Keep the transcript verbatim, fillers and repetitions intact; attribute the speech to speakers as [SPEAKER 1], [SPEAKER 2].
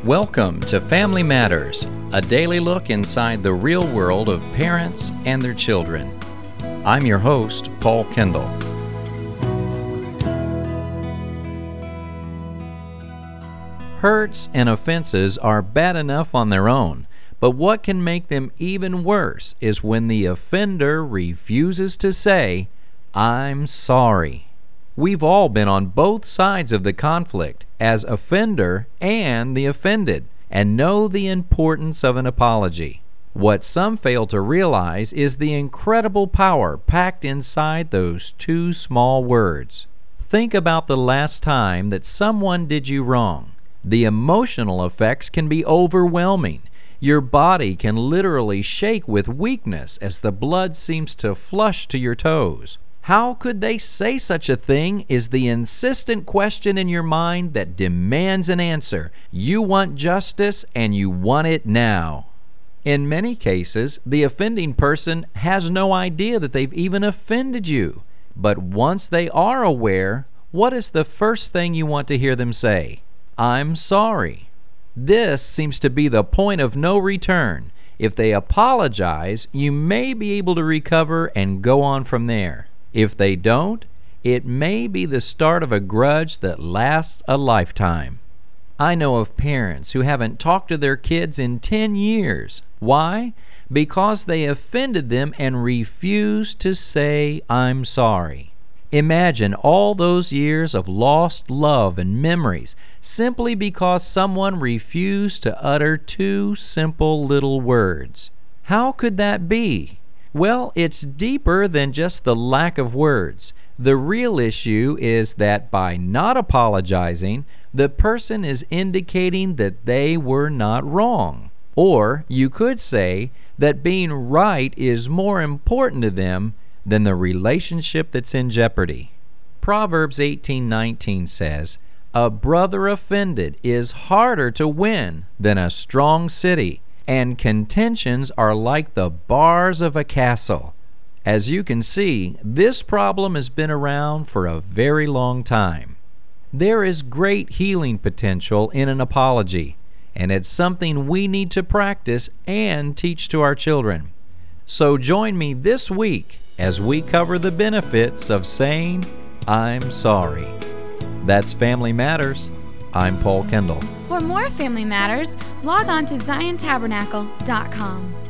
[SPEAKER 1] Welcome to Family Matters, a daily look inside the real world of parents and their children. I'm your host, Paul Kendall. Hurts and offenses are bad enough on their own, but what can make them even worse is when the offender refuses to say, "I'm sorry." We've all been on both sides of the conflict, as offender and the offended, and know the importance of an apology. What some fail to realize is the incredible power packed inside those two small words. Think about the last time that someone did you wrong. The emotional effects can be overwhelming. Your body can literally shake with weakness as the blood seems to flush to your toes. How could they say such a thing is the insistent question in your mind that demands an answer. You want justice and you want it now. In many cases, the offending person has no idea that they've even offended you. But once they are aware, what is the first thing you want to hear them say? "I'm sorry." This seems to be the point of no return. If they apologize, you may be able to recover and go on from there. If they don't, it may be the start of a grudge that lasts a lifetime. I know of parents who haven't talked to their kids in ten years. Why? Because they offended them and refused to say, "I'm sorry." Imagine all those years of lost love and memories simply because someone refused to utter two simple little words. How could that be? Well, it's deeper than just the lack of words. The real issue is that by not apologizing, the person is indicating that they were not wrong. Or you could say that being right is more important to them than the relationship that's in jeopardy. Proverbs eighteen nineteen says, "A brother offended is harder to win than a strong city, and contentions are like the bars of a castle." As you can see, this problem has been around for a very long time. There is great healing potential in an apology, and it's something we need to practice and teach to our children. So join me this week as we cover the benefits of saying, "I'm sorry." That's Family Matters. I'm Paul Kendall.
[SPEAKER 2] For more Family Matters, log on to zion tabernacle dot com.